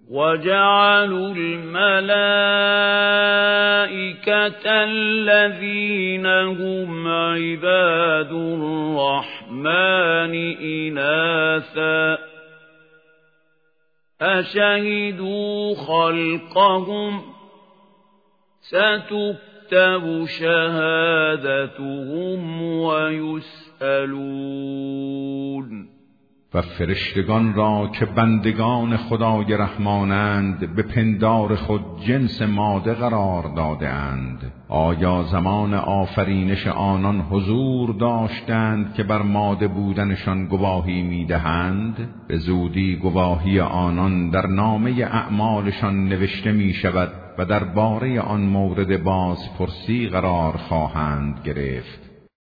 وَجَعَلُوا الْمَلَائِكَةَ الَّذِينَ هُمْ عِبَادُ الرَّحْمَنِ إِنَاثًا أَشَهِدُوا خَلْقَهُمْ سَتُكْتَبُ شَهَادَتُهُمْ وَيُسْأَلُونَ. و فرشتگان را که بندگان خدای رحمانند به پندار خود جنس ماده قرار داده اند، آیا زمان آفرینش آنان حضور داشتند که بر ماده بودنشان گواهی میدهند؟ به زودی گواهی آنان در نامه اعمالشان نوشته می شود و درباره آن مورد بازپرسی قرار خواهند گرفت.